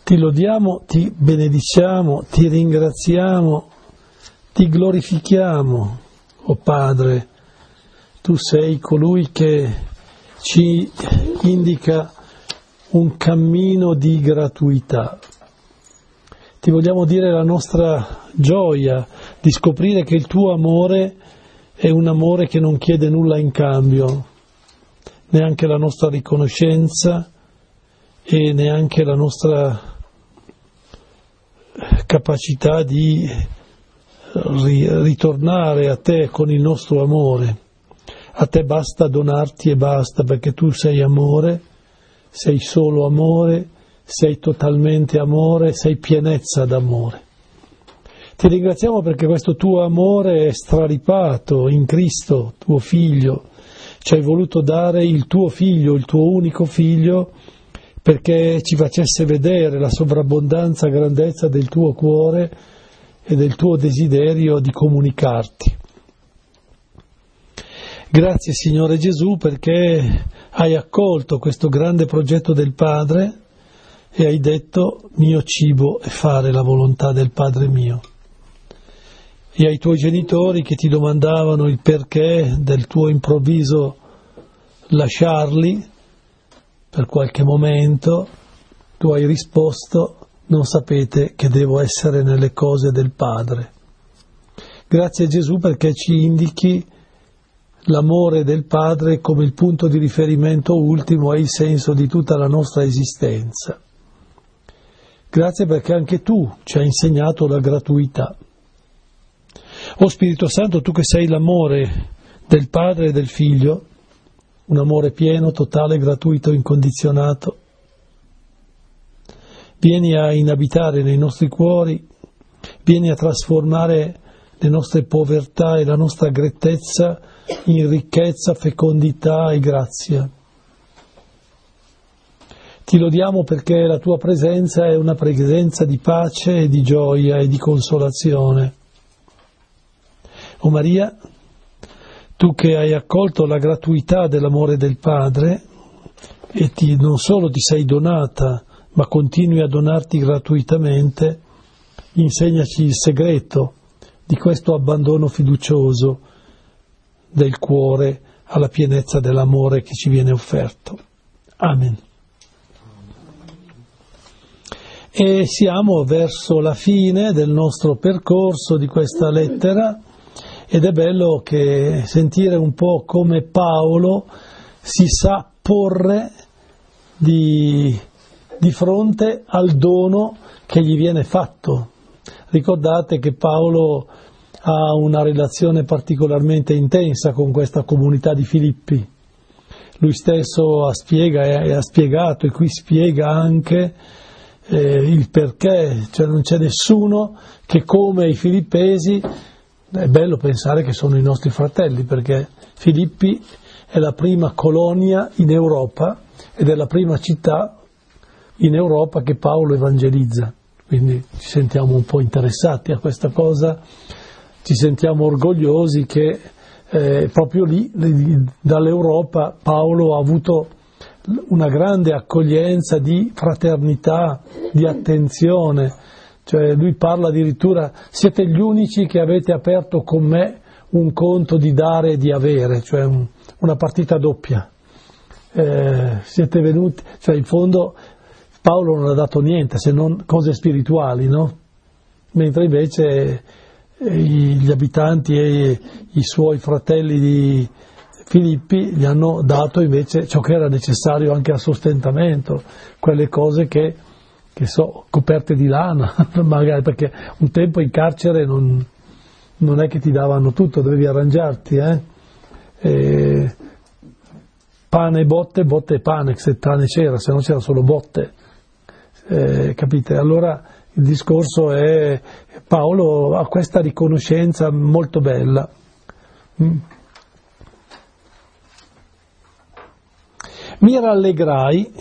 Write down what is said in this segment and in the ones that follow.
Ti lodiamo, ti benediciamo, ti ringraziamo, ti glorifichiamo, o Padre. Tu sei colui che ci indica un cammino di gratuità. Ti vogliamo dire la nostra gioia di scoprire che il tuo amore è un amore che non chiede nulla in cambio, neanche la nostra riconoscenza e neanche la nostra capacità di ritornare a te con il nostro amore. A te basta donarti e basta, perché tu sei amore, sei solo amore, sei totalmente amore, sei pienezza d'amore. Ti ringraziamo perché questo tuo amore è straripato in Cristo, tuo Figlio. Ci hai voluto dare il tuo Figlio, il tuo unico Figlio, perché ci facesse vedere la sovrabbondanza, grandezza del tuo cuore e del tuo desiderio di comunicarti. Grazie Signore Gesù perché hai accolto questo grande progetto del Padre e hai detto: mio cibo è fare la volontà del Padre mio. E ai tuoi genitori che ti domandavano il perché del tuo improvviso lasciarli per qualche momento, tu hai risposto: non sapete che devo essere nelle cose del Padre. Grazie Gesù perché ci indichi l'amore del Padre come il punto di riferimento ultimo e il senso di tutta la nostra esistenza. Grazie perché anche tu ci hai insegnato la gratuità. O Spirito Santo, tu che sei l'amore del Padre e del Figlio, un amore pieno, totale, gratuito, incondizionato, vieni a inabitare nei nostri cuori, vieni a trasformare le nostre povertà e la nostra grettezza in ricchezza, fecondità e grazia. Ti lodiamo perché la tua presenza è una presenza di pace e di gioia e di consolazione. O Maria, tu che hai accolto la gratuità dell'amore del Padre e non solo ti sei donata, ma continui a donarti gratuitamente, insegnaci il segreto di questo abbandono fiducioso del cuore alla pienezza dell'amore che ci viene offerto. Amen. E siamo verso la fine del nostro percorso di questa lettera ed è bello che sentire un po' come Paolo si sa porre di fronte al dono che gli viene fatto. Ricordate che Paolo ha una relazione particolarmente intensa con questa comunità di Filippi. Lui stesso ha spiegato e qui spiega anche il perché, cioè non c'è nessuno che come i filippesi. È bello pensare che sono i nostri fratelli, perché Filippi è la prima colonia in Europa ed è la prima città in Europa che Paolo evangelizza. Quindi ci sentiamo un po' interessati a questa cosa, ci sentiamo orgogliosi che proprio lì, dall'Europa, Paolo ha avuto una grande accoglienza di fraternità, di attenzione. Cioè lui parla addirittura: siete gli unici che avete aperto con me un conto di dare e di avere, cioè una partita doppia. Siete venuti, cioè in fondo Paolo non ha dato niente se non cose spirituali, no? Mentre invece gli abitanti e i suoi fratelli di Filippi gli hanno dato invece ciò che era necessario anche a sostentamento, quelle cose che so, coperte di lana, magari, perché un tempo in carcere non è che ti davano tutto, dovevi arrangiarti, pane e botte e pane, se pane c'era, se no c'era solo botte, capite? Allora il discorso è, Paolo ha questa riconoscenza molto bella. Mi rallegrai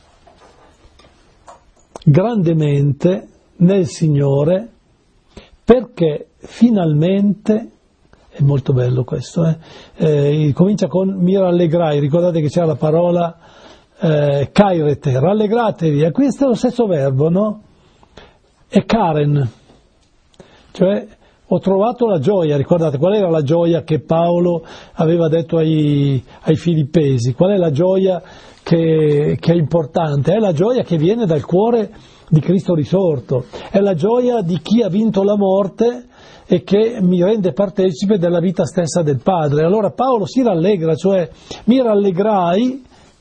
grandemente nel Signore perché finalmente, è molto bello questo, comincia con mi rallegrai, ricordate che c'è la parola kairete, rallegratevi, e questo è lo stesso verbo, no? È karen, cioè ho trovato la gioia. Ricordate qual era la gioia che Paolo aveva detto ai Filippesi? Qual è la gioia che è importante? È la gioia che viene dal cuore di Cristo risorto, è la gioia di chi ha vinto la morte e che mi rende partecipe della vita stessa del Padre. Allora Paolo si rallegra, cioè mi rallegrai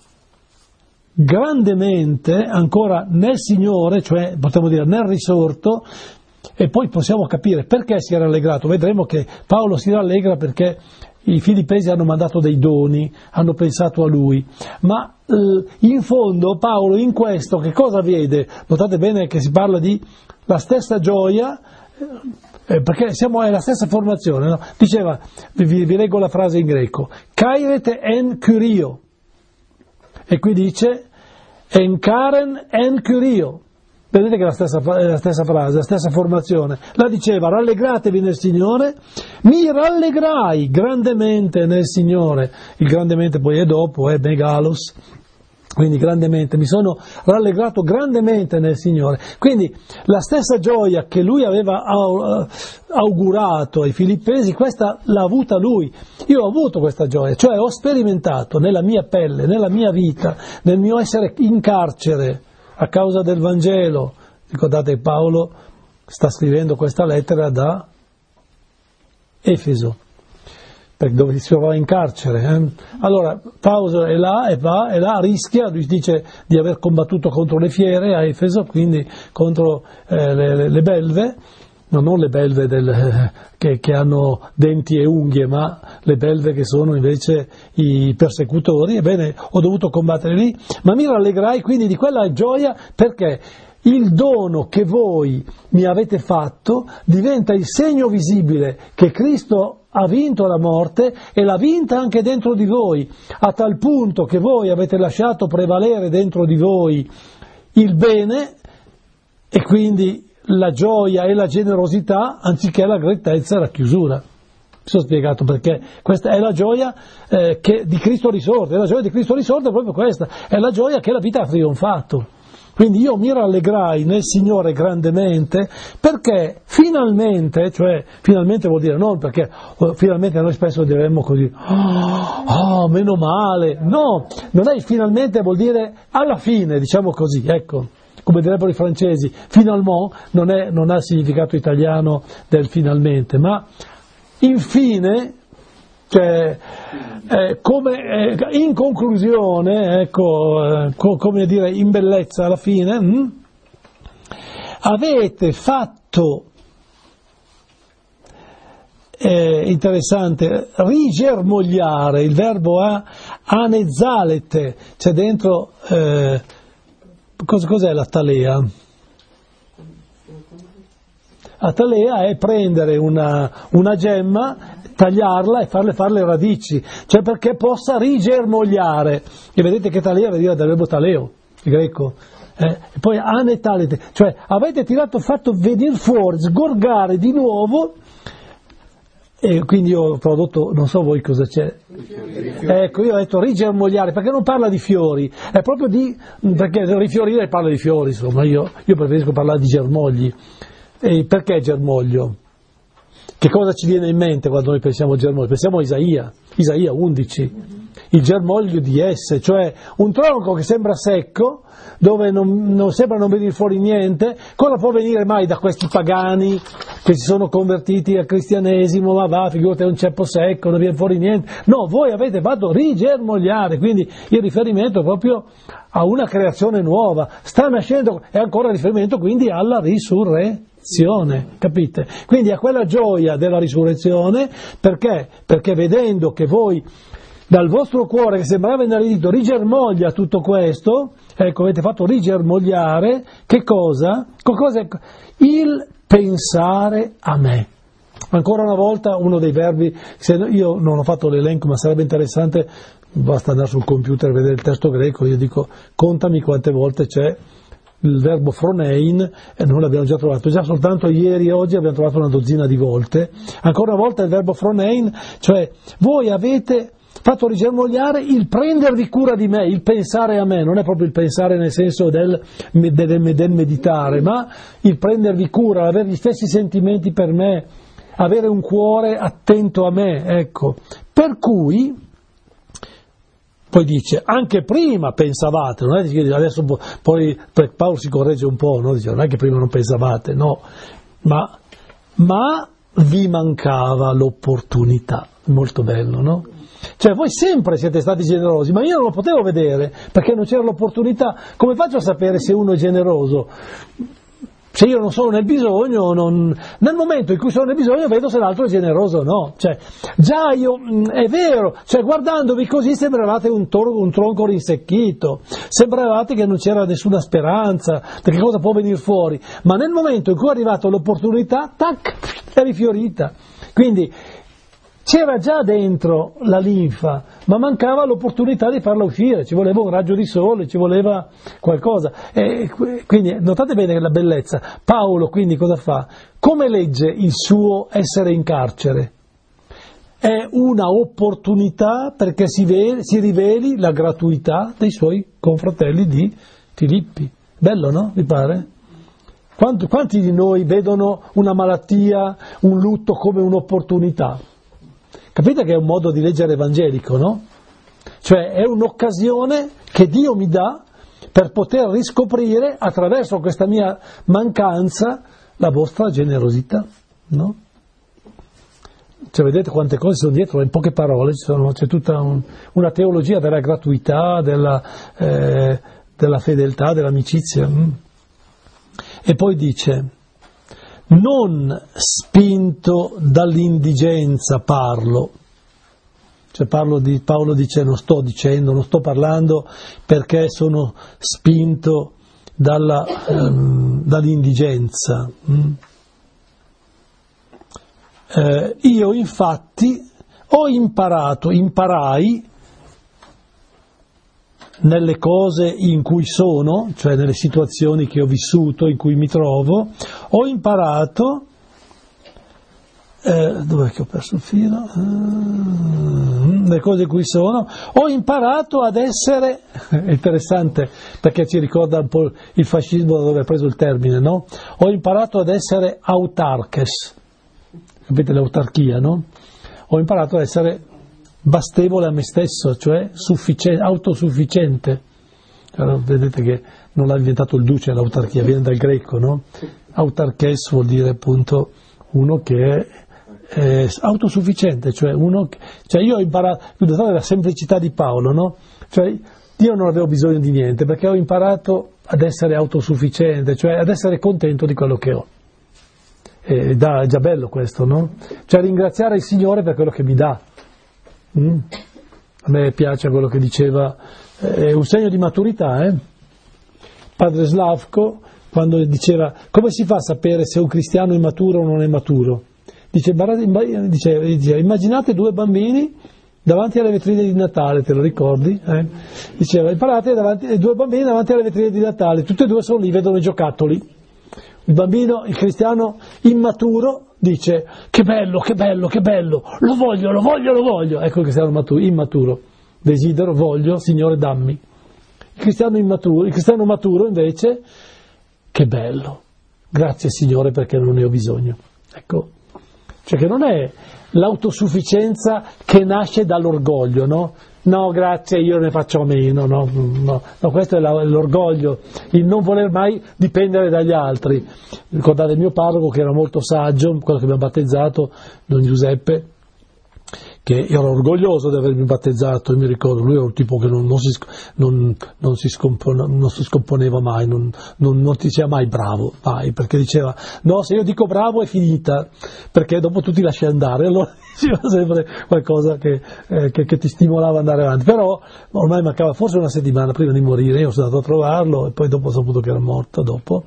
grandemente ancora nel Signore, cioè potremmo dire nel risorto, e poi possiamo capire perché si è rallegrato. Vedremo che Paolo si rallegra perché i Filippesi hanno mandato dei doni, hanno pensato a lui, ma in fondo Paolo in questo che cosa vede? Notate bene che si parla di la stessa gioia, perché è la stessa formazione, no? Diceva, vi leggo la frase in greco, kairete en kyrio, e qui dice en karen en kyrio. Vedete che è la stessa frase, la stessa formazione. La diceva, rallegratevi nel Signore, mi rallegrai grandemente nel Signore. Il grandemente poi è dopo, è megalos, quindi grandemente, mi sono rallegrato grandemente nel Signore. Quindi la stessa gioia che lui aveva augurato ai Filippesi, questa l'ha avuta lui. Io ho avuto questa gioia, cioè ho sperimentato nella mia pelle, nella mia vita, nel mio essere in carcere, a causa del Vangelo. Ricordate, Paolo sta scrivendo questa lettera da Efeso, dove si trovava in carcere. Allora Paolo è là e va e là rischia, lui dice di aver combattuto contro le fiere a Efeso, quindi contro le belve, no, non le belve che hanno denti e unghie, ma le belve che sono invece i persecutori. Ebbene, ho dovuto combattere lì, ma mi rallegrai quindi di quella gioia, perché il dono che voi mi avete fatto diventa il segno visibile che Cristo ha vinto la morte e l'ha vinta anche dentro di voi, a tal punto che voi avete lasciato prevalere dentro di voi il bene, e quindi la gioia e la generosità anziché la grettezza e la chiusura. Mi sono spiegato perché questa è la gioia di Cristo risorto, e la gioia di Cristo risorto è proprio questa, è la gioia che la vita ha trionfato. Quindi io mi rallegrai nel Signore grandemente, perché finalmente, cioè finalmente vuol dire non perché finalmente noi spesso diremmo così, oh meno male, no, non è finalmente, vuol dire alla fine, diciamo così, ecco. Come direbbero i francesi, finalement non ha il significato italiano del finalmente, ma infine, cioè, in conclusione, ecco, come dire, in bellezza alla fine, avete fatto, interessante, rigermogliare, il verbo anezzalete, c'è dentro... Cos'è la talea? La talea è prendere una gemma, tagliarla e farle fare le radici, cioè perché possa rigermogliare. E vedete che talea veniva dal verbo taleo, il greco. E poi anetalete, cioè avete fatto venire fuori, sgorgare di nuovo. E quindi io ho tradotto, non so voi cosa c'è. Ecco, io ho detto rigermogliare, perché non parla di fiori, è proprio perché rifiorire parla di fiori, insomma, io preferisco parlare di germogli. E perché germoglio? Che cosa ci viene in mente quando noi pensiamo a germoglio? Pensiamo a Isaia 11, il germoglio di esse, cioè un tronco che sembra secco, dove non sembra non venire fuori niente. Cosa può venire mai da questi pagani che si sono convertiti al cristianesimo? Ma va, figurate, è un ceppo secco, non viene fuori niente. No, voi avete fatto rigermogliare, quindi il riferimento è proprio a una creazione nuova, sta nascendo, è ancora riferimento quindi alla risurrezione, capite? Quindi a quella gioia della risurrezione, perché? Perché vedendo che voi dal vostro cuore che sembrava inaridito rigermoglia tutto questo, ecco, avete fatto rigermogliare, che cosa? Il pensare a me. Ancora una volta uno dei verbi, io non ho fatto l'elenco ma sarebbe interessante, basta andare sul computer e vedere il testo greco, io dico contami quante volte c'è il verbo phronein, e noi l'abbiamo già trovato, già soltanto ieri e oggi abbiamo trovato una dozzina di volte. Ancora una volta il verbo phronein, cioè voi avete fatto rigermogliare il prendervi cura di me, il pensare a me, non è proprio il pensare nel senso del meditare, ma il prendervi cura, avere gli stessi sentimenti per me, avere un cuore attento a me, ecco. Per cui, poi dice, anche prima pensavate, non è che adesso poi Paolo si corregge un po', no? Dice, non è che prima non pensavate, no, ma vi mancava l'opportunità, molto bello, no? Cioè voi sempre siete stati generosi, ma io non lo potevo vedere perché non c'era l'opportunità. Come faccio a sapere se uno è generoso? Se io non sono nel bisogno, nel momento in cui sono nel bisogno vedo se l'altro è generoso o no. Cioè, già io, è vero, cioè guardandovi così sembravate un tronco rinsecchito, sembravate che non c'era nessuna speranza, perché cosa può venire fuori? Ma nel momento in cui è arrivata l'opportunità, tac, è rifiorita. Quindi c'era già dentro la linfa, ma mancava l'opportunità di farla uscire, ci voleva un raggio di sole, ci voleva qualcosa. E quindi notate bene la bellezza. Paolo quindi cosa fa? Come legge il suo essere in carcere? È una opportunità perché si riveli la gratuità dei suoi confratelli di Filippi. Bello, no? Vi pare? Quanti di noi vedono una malattia, un lutto come un'opportunità? Capite che è un modo di leggere evangelico, no? Cioè è un'occasione che Dio mi dà per poter riscoprire attraverso questa mia mancanza la vostra generosità, no? Cioè vedete quante cose sono dietro, in poche parole c'è tutta una teologia della gratuità, della fedeltà, dell'amicizia. E poi dice, non spinto dall'indigenza parlo, cioè Paolo dice non sto parlando perché sono spinto dall'indigenza. Io infatti imparai nelle cose in cui sono, cioè nelle situazioni che ho vissuto, in cui mi trovo, ho imparato, dov'è che ho perso il filo? Le cose in cui sono, ho imparato ad essere, è interessante perché ci ricorda un po' il fascismo da dove ha preso il termine, no? Ho imparato ad essere autarches, capite l'autarchia, no? Ho imparato ad essere bastevole a me stesso, cioè autosufficiente. Allora, vedete che non l'ha inventato il duce l'autarchia, viene dal greco, no? Autarches vuol dire appunto uno che è autosufficiente, cioè io ho imparato, notate la semplicità di Paolo, no? Cioè io non avevo bisogno di niente perché ho imparato ad essere autosufficiente, cioè ad essere contento di quello che ho. È già bello questo, no? Cioè ringraziare il Signore per quello che mi dà. A me piace quello che diceva, è un segno di maturità, Padre Slavko, quando diceva come si fa a sapere se un cristiano è maturo o non è maturo? Dice, immaginate due bambini davanti alle vetrine di Natale, te lo ricordi? Diceva, imparate due bambini davanti alle vetrine di Natale, tutti e due sono lì, vedono i giocattoli. Il cristiano immaturo dice che bello, lo voglio. Ecco il cristiano immaturo, desidero, voglio, Signore dammi. Il cristiano maturo invece, che bello, grazie Signore perché non ne ho bisogno. Ecco, cioè che non è l'autosufficienza che nasce dall'orgoglio, no? No, grazie, io ne faccio a meno, no, questo è l'orgoglio, il non voler mai dipendere dagli altri. Ricordate il mio parroco che era molto saggio, quello che mi ha battezzato, Don Giuseppe, che io ero orgoglioso di avermi battezzato, e mi ricordo, lui era un tipo che non si scomponeva mai, non ti sia mai bravo, mai, perché diceva, no, se io dico bravo è finita, perché dopo tu ti lasci andare, allora diceva sempre qualcosa che ti stimolava ad andare avanti, però ormai mancava forse una settimana prima di morire, io sono andato a trovarlo, e poi dopo ho saputo che era morto,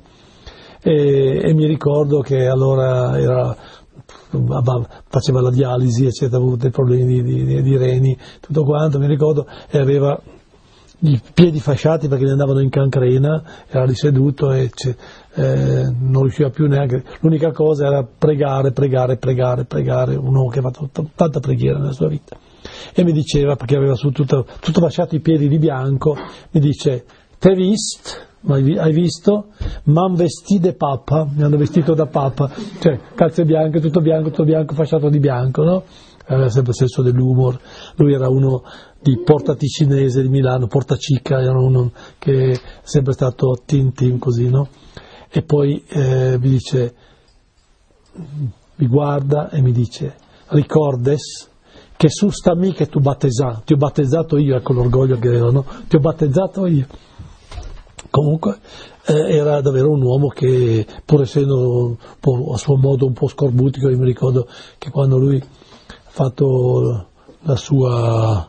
e mi ricordo che allora faceva la dialisi, eccetera, aveva avuto dei problemi di reni, tutto quanto, mi ricordo, e aveva i piedi fasciati perché gli andavano in cancrena, era lì seduto e non riusciva più neanche, l'unica cosa era pregare, un uomo che ha fatto tanta preghiera nella sua vita. E mi diceva, perché aveva su tutto fasciato i piedi di bianco, mi dice: "T'hai visto? Hai visto? M'han vestito de papa", mi hanno vestito da papa, cioè calze bianche, tutto bianco, fasciato di bianco, no? Aveva sempre il senso dell'umor. Lui era uno di Porta Ticinese di Milano, Porta Cica, era uno che è sempre stato tin così, no? E poi mi dice, mi guarda e mi dice: "Ricordes che su sta me che tu battesà, ti ho battezzato io", ecco l'orgoglio che aveva, no? "Ti ho battezzato io". Comunque era davvero un uomo che, pur essendo a suo modo un po' scorbutico, io mi ricordo che quando lui ha fatto la sua,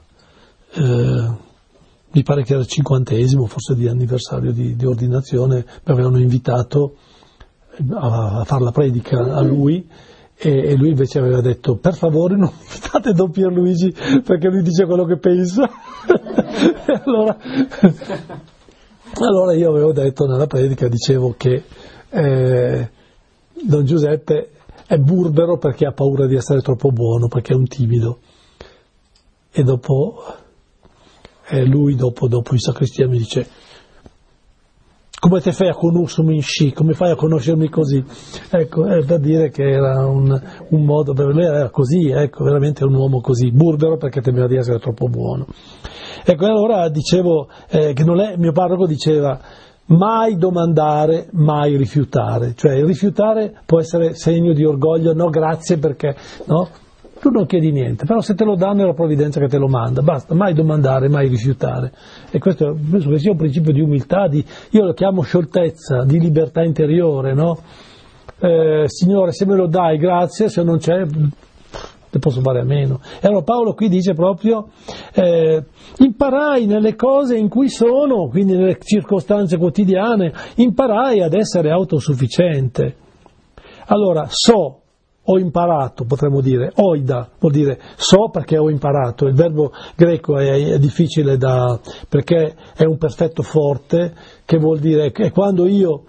mi pare che era il 50esimo, forse di anniversario di ordinazione, mi avevano invitato a fare la predica a lui, e lui invece aveva detto: "Per favore non invitate Don Pierluigi perché lui dice quello che pensa". Allora io avevo detto nella predica, dicevo che Don Giuseppe è burbero perché ha paura di essere troppo buono, perché è un timido. E dopo lui dopo in sacrestia mi dice: "Come te fai a conoscermi in sci? Come fai a conoscermi così?". Ecco, è da dire che era un modo, per lui era così, ecco, veramente un uomo così, burbero perché temeva di essere troppo buono. Ecco, allora dicevo che non è, mio parroco diceva: mai domandare, mai rifiutare. Cioè il rifiutare può essere segno di orgoglio, no grazie perché, no? Tu non chiedi niente, però se te lo danno è la provvidenza che te lo manda, basta, mai domandare, mai rifiutare. E questo penso che sia un principio di umiltà, io lo chiamo scioltezza, di libertà interiore, no? Signore, se me lo dai, grazie, se non c'è, ne posso fare a meno. E allora Paolo qui dice proprio: imparai nelle cose in cui sono, quindi nelle circostanze quotidiane, imparai ad essere autosufficiente. Allora, ho imparato, potremmo dire, oida, vuol dire so perché ho imparato. Il verbo greco è difficile perché è un perfetto forte, che vuol dire che quando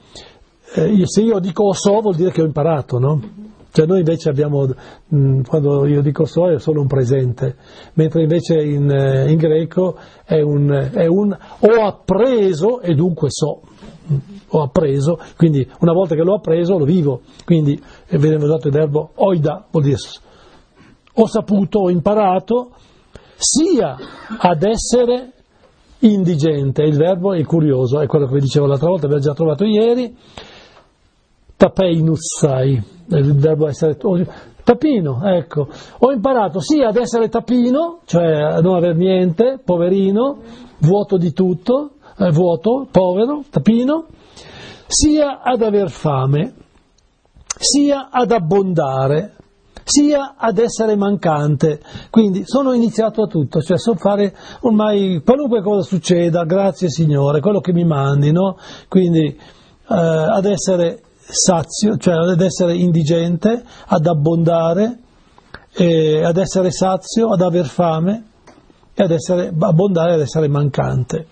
se io dico so vuol dire che ho imparato, no? Cioè noi invece abbiamo, quando io dico so è solo un presente, mentre invece in greco è un ho appreso e dunque so. Ho appreso, quindi una volta che l'ho appreso lo vivo, quindi viene usato il verbo oida, vuol dire ho saputo, ho imparato, sia ad essere indigente. Il verbo è curioso, è quello che vi dicevo l'altra volta, abbiamo già trovato ieri, tapeinussai, il verbo essere tapino, ecco, ho imparato sia ad essere tapino, cioè a non aver niente, poverino, vuoto di tutto, vuoto, povero, tapino, sia ad aver fame, sia ad abbondare, sia ad essere mancante. Quindi sono iniziato a tutto, cioè so fare ormai qualunque cosa succeda, grazie Signore, quello che mi mandi, no? Quindi ad essere sazio, cioè ad essere indigente, ad abbondare, ad essere sazio, ad aver fame, e ad essere abbondare, ad essere mancante.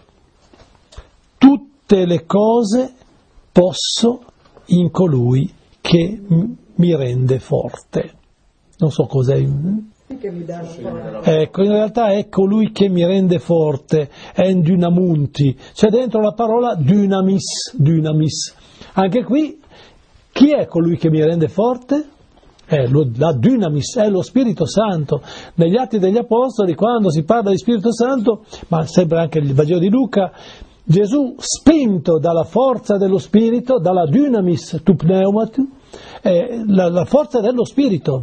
Tutte le cose posso in colui che mi rende forte. Non so cos'è. Che mi dà forza. Ecco, in realtà è colui che mi rende forte, en dynamunti. C'è dentro la parola dynamis. Anche qui, chi è colui che mi rende forte? La dynamis, è lo Spirito Santo. Negli Atti degli Apostoli, quando si parla di Spirito Santo, ma sempre anche il Vangelo di Luca, Gesù, spinto dalla forza dello Spirito, dalla dynamis tu pneumatu, la forza dello Spirito,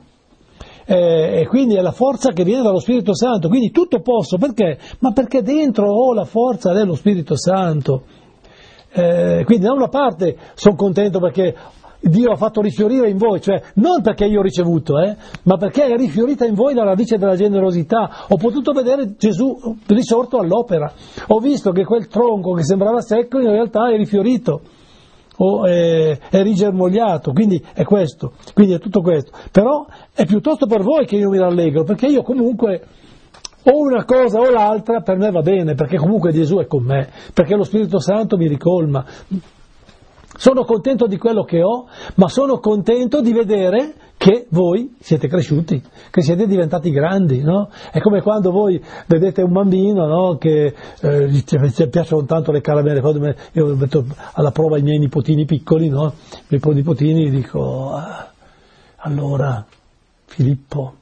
e quindi è la forza che viene dallo Spirito Santo. Quindi tutto posso, perché? Ma perché dentro ho la forza dello Spirito Santo. Quindi da una parte sono contento perché Dio ha fatto rifiorire in voi, cioè non perché io ho ricevuto, ma perché è rifiorita in voi la radice della generosità. Ho potuto vedere Gesù risorto all'opera, ho visto che quel tronco che sembrava secco in realtà è rifiorito, è rigermogliato, quindi è questo, quindi è tutto questo. Però è piuttosto per voi che io mi rallegro, perché io comunque o una cosa o l'altra per me va bene, perché comunque Gesù è con me, perché lo Spirito Santo mi ricolma. Sono contento di quello che ho, ma sono contento di vedere che voi siete cresciuti, che siete diventati grandi, no? È come quando voi vedete un bambino, no? Che gli piacciono tanto le caramelle. Quando io metto alla prova i miei nipotini piccoli, no? I miei nipotini, dico, allora Filippo,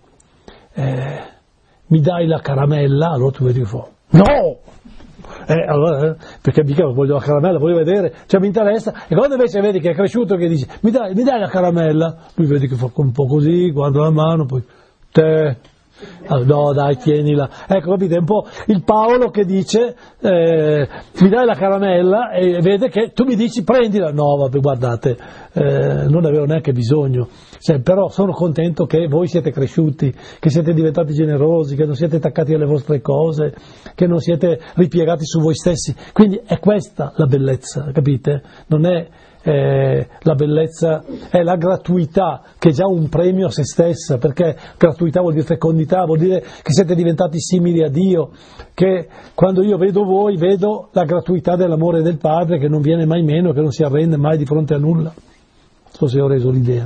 mi dai la caramella? Allora tu vedi, no! Allora, perché mica voglio la caramella, voglio vedere, cioè mi interessa. E quando invece vedi che è cresciuto, che dice mi dai la caramella, lui vedi che fa un po' così, guarda la mano, poi te, no dai, tienila. Ecco, capite, è un po' il Paolo che dice mi dai la caramella e vede che tu mi dici prendila. No, vabbè, guardate, non avevo neanche bisogno. Cioè, però sono contento che voi siete cresciuti, che siete diventati generosi, che non siete attaccati alle vostre cose, che non siete ripiegati su voi stessi. Quindi è questa la bellezza, capite? Non è la bellezza, è la gratuità, che è già un premio a se stessa, perché gratuità vuol dire fecondità, vuol dire che siete diventati simili a Dio, che quando io vedo voi vedo la gratuità dell'amore del Padre che non viene mai meno, che non si arrende mai di fronte a nulla. Non so se ho reso l'idea.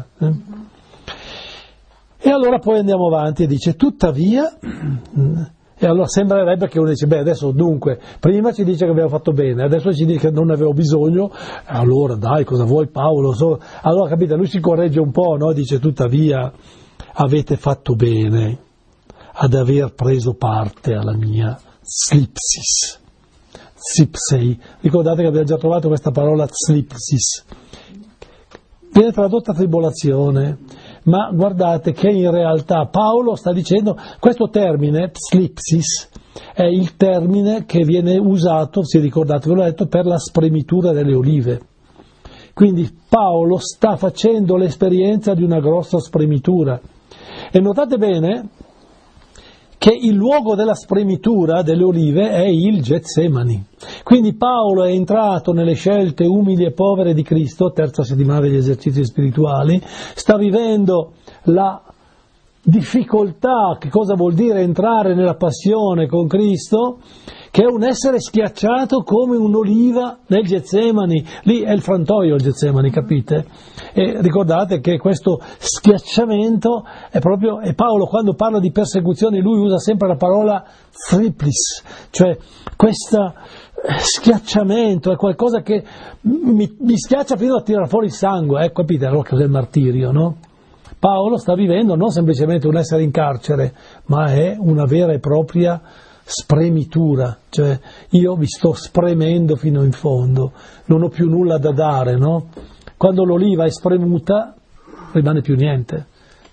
E allora poi andiamo avanti e dice tuttavia, e allora sembrerebbe che uno dice adesso dunque, prima ci dice che abbiamo fatto bene, adesso ci dice che non ne avevo bisogno, allora dai, cosa vuoi Paolo? Allora capite, lui si corregge un po', no? Dice tuttavia avete fatto bene ad aver preso parte alla mia slipsis, slipsei. Ricordate che abbiamo già trovato questa parola slipsis, viene tradotta tribolazione, ma guardate che in realtà Paolo sta dicendo, questo termine, slipsis, è il termine che viene usato, se ricordate, ve l'ho detto, per la spremitura delle olive. Quindi Paolo sta facendo l'esperienza di una grossa spremitura. E notate bene che il luogo della spremitura delle olive è il Getsemani. Quindi Paolo è entrato nelle scelte umili e povere di Cristo, terza settimana degli esercizi spirituali, sta vivendo la difficoltà, che cosa vuol dire entrare nella passione con Cristo, che è un essere schiacciato come un'oliva nel Getsemani. Lì è il frantoio il Getsemani, capite? E ricordate che questo schiacciamento è proprio, e Paolo quando parla di persecuzioni lui usa sempre la parola thriplis, cioè questo schiacciamento è qualcosa che mi schiaccia fino a tirare fuori il sangue, capite? Allora cos'è il martirio, no? Paolo sta vivendo non semplicemente un essere in carcere, ma è una vera e propria spremitura, cioè io vi sto spremendo fino in fondo, non ho più nulla da dare, no? Quando l'oliva è spremuta rimane più niente,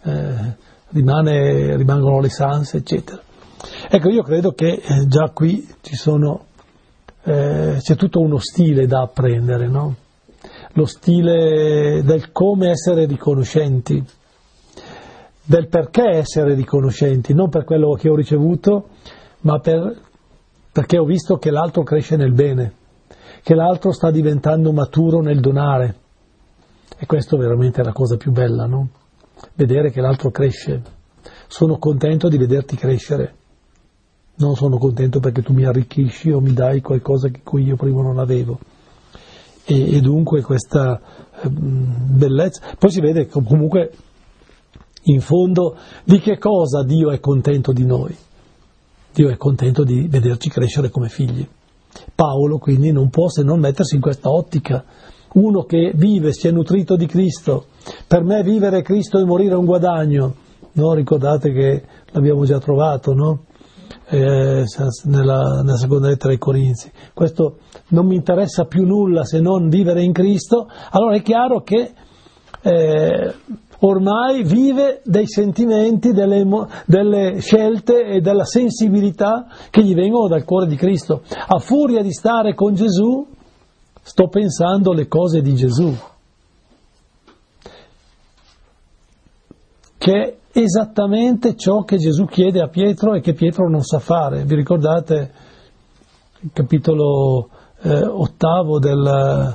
rimangono le sanse, eccetera. Ecco, io credo che già qui c'è tutto uno stile da apprendere, no? Lo stile del come essere riconoscenti, del perché essere riconoscenti, non per quello che ho ricevuto, ma perché ho visto che l'altro cresce nel bene, che l'altro sta diventando maturo nel donare. E questo veramente è la cosa più bella, no? Vedere che l'altro cresce. Sono contento di vederti crescere. Non sono contento perché tu mi arricchisci o mi dai qualcosa che cui io prima non avevo. E dunque questa bellezza. Poi si vede comunque in fondo di che cosa Dio è contento di noi. Dio è contento di vederci crescere come figli. Paolo quindi non può se non mettersi in questa ottica. Uno che vive, si è nutrito di Cristo. Per me vivere è Cristo e morire è un guadagno. No? Ricordate che l'abbiamo già trovato, no? Nella seconda lettera ai Corinzi. Questo non mi interessa più nulla se non vivere in Cristo. Allora è chiaro che ormai vive dei sentimenti, delle scelte e della sensibilità che gli vengono dal cuore di Cristo. A furia di stare con Gesù, sto pensando le cose di Gesù, che è esattamente ciò che Gesù chiede a Pietro e che Pietro non sa fare. Vi ricordate il capitolo 8 del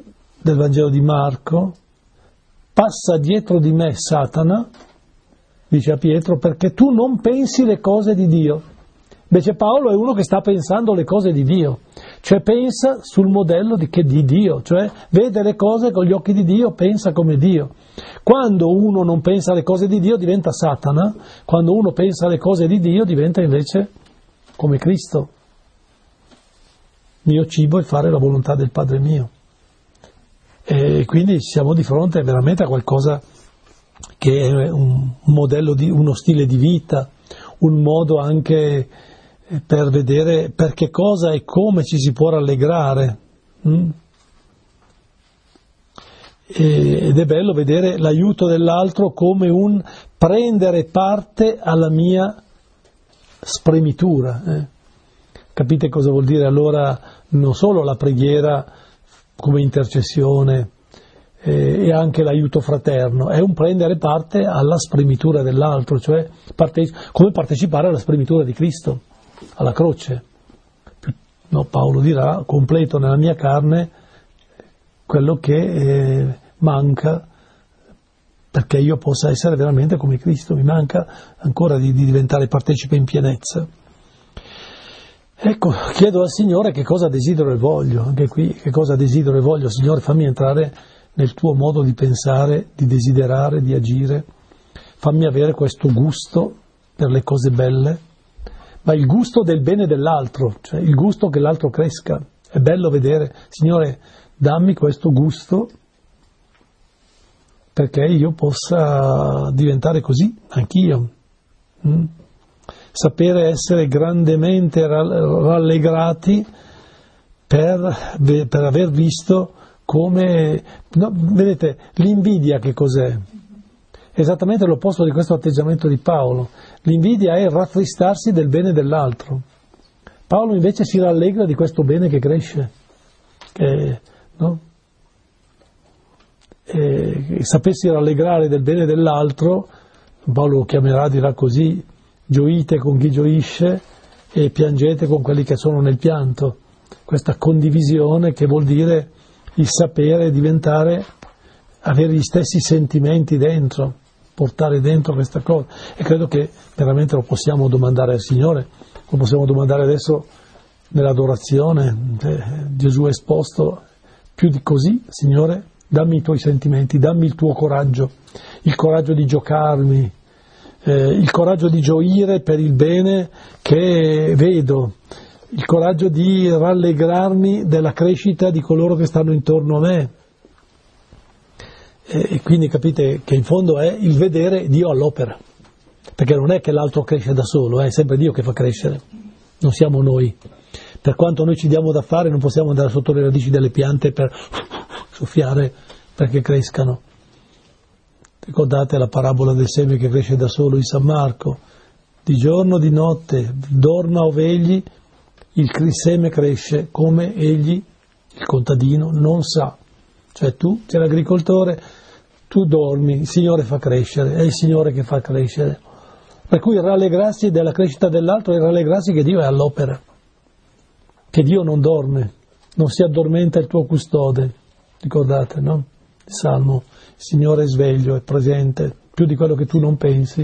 Vangelo di Marco? Passa dietro di me Satana dice a Pietro, perché tu non pensi le cose di Dio. Invece Paolo è uno che sta pensando le cose di Dio, cioè pensa sul modello di Dio, cioè vede le cose con gli occhi di Dio, pensa come Dio. Quando uno non pensa alle cose di Dio diventa Satana, quando uno pensa alle cose di Dio diventa invece come Cristo. Mio cibo è fare la volontà del Padre mio. E quindi siamo di fronte veramente a qualcosa che è un modello, uno stile di vita, un modo anche per vedere per che cosa e come ci si può rallegrare. Ed è bello vedere l'aiuto dell'altro come un prendere parte alla mia spremitura. Capite cosa vuol dire allora non solo la preghiera come intercessione e anche l'aiuto fraterno, è un prendere parte alla spremitura dell'altro, cioè come partecipare alla spremitura di Cristo, alla croce. No, Paolo dirà, completo nella mia carne quello che manca perché io possa essere veramente come Cristo, mi manca ancora di diventare partecipe in pienezza. Ecco, chiedo al Signore che cosa desidero e voglio, anche qui, che cosa desidero e voglio. Signore, fammi entrare nel tuo modo di pensare, di desiderare, di agire, fammi avere questo gusto per le cose belle, ma il gusto del bene dell'altro, cioè il gusto che l'altro cresca. È bello vedere, Signore, dammi questo gusto perché io possa diventare così, anch'io. Sapere essere grandemente rallegrati per aver visto come... No, vedete, l'invidia che cos'è? Esattamente l'opposto di questo atteggiamento di Paolo. L'invidia è rattristarsi del bene dell'altro. Paolo invece si rallegra di questo bene che cresce. No? E sapersi rallegrare del bene dell'altro, Paolo lo chiamerà, dirà così, gioite con chi gioisce e piangete con quelli che sono nel pianto. Questa condivisione che vuol dire il sapere diventare, avere gli stessi sentimenti dentro, portare dentro questa cosa. E credo che veramente lo possiamo domandare al Signore, lo possiamo domandare adesso nell'adorazione. Gesù ha esposto più di così: Signore, dammi i tuoi sentimenti, dammi il tuo coraggio, il coraggio di giocarmi, il coraggio di gioire per il bene che vedo, il coraggio di rallegrarmi della crescita di coloro che stanno intorno a me. E quindi capite che in fondo è il vedere Dio all'opera, perché non è che l'altro cresce da solo, è sempre Dio che fa crescere, non siamo noi. Per quanto noi ci diamo da fare, non possiamo andare sotto le radici delle piante per soffiare perché crescano. Ricordate la parabola del seme che cresce da solo in San Marco? Di giorno, di notte, dorma o vegli, il seme cresce come egli, il contadino, non sa. Cioè tu, c'è l'agricoltore, tu dormi, il Signore fa crescere, è il Signore che fa crescere. Per cui rallegrarsi della crescita dell'altro è rallegrarsi che Dio è all'opera, che Dio non dorme, non si addormenta il tuo custode. Ricordate, no? Il Salmo, il Signore è sveglio, è presente, più di quello che tu non pensi.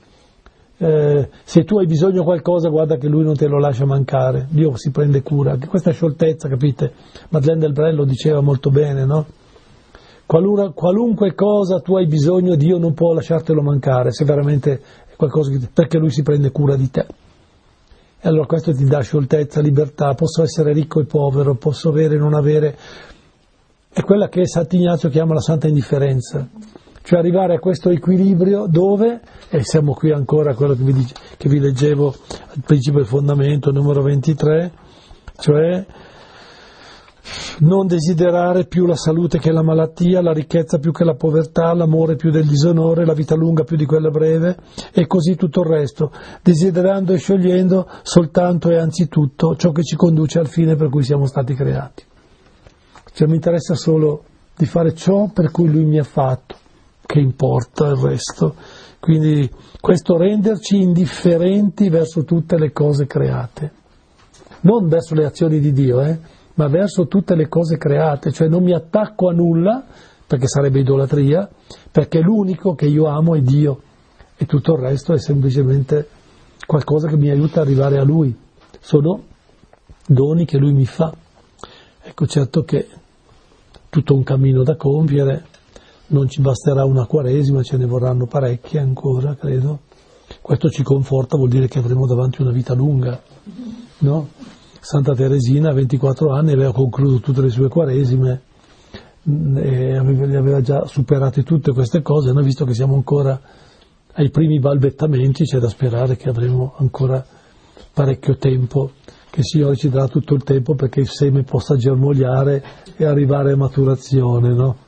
Se tu hai bisogno di qualcosa, guarda che Lui non te lo lascia mancare, Dio si prende cura. Anche questa scioltezza, capite? Madeleine del Brel lo diceva molto bene, no? Qualunque cosa tu hai bisogno, Dio non può lasciartelo mancare, se veramente è qualcosa perché Lui si prende cura di te. E allora questo ti dà scioltezza, libertà. Posso essere ricco e povero, posso avere e non avere. È quella che Sant'Ignazio chiama la santa indifferenza, cioè arrivare a questo equilibrio dove, e siamo qui ancora a quello che vi leggevo al principio del fondamento, numero 23, cioè non desiderare più la salute che la malattia, la ricchezza più che la povertà, l'amore più del disonore, la vita lunga più di quella breve, e così tutto il resto, desiderando e scegliendo soltanto e anzitutto ciò che ci conduce al fine per cui siamo stati creati. Cioè mi interessa solo di fare ciò per cui Lui mi ha fatto, che importa il resto. Quindi questo renderci indifferenti verso tutte le cose create, non verso le azioni di Dio, ma verso tutte le cose create, cioè non mi attacco a nulla, perché sarebbe idolatria, perché l'unico che io amo è Dio, e tutto il resto è semplicemente qualcosa che mi aiuta ad arrivare a Lui, sono doni che Lui mi fa. Ecco, certo che tutto un cammino da compiere, non ci basterà una Quaresima, ce ne vorranno parecchie ancora, credo. Questo ci conforta, vuol dire che avremo davanti una vita lunga, no? Santa Teresina a 24 anni aveva concluso tutte le sue Quaresime, e le aveva già superate tutte queste cose. Noi, visto che siamo ancora ai primi balbettamenti, c'è da sperare che avremo ancora parecchio tempo, che il Signore ci darà tutto il tempo perché il seme possa germogliare e arrivare a maturazione, no?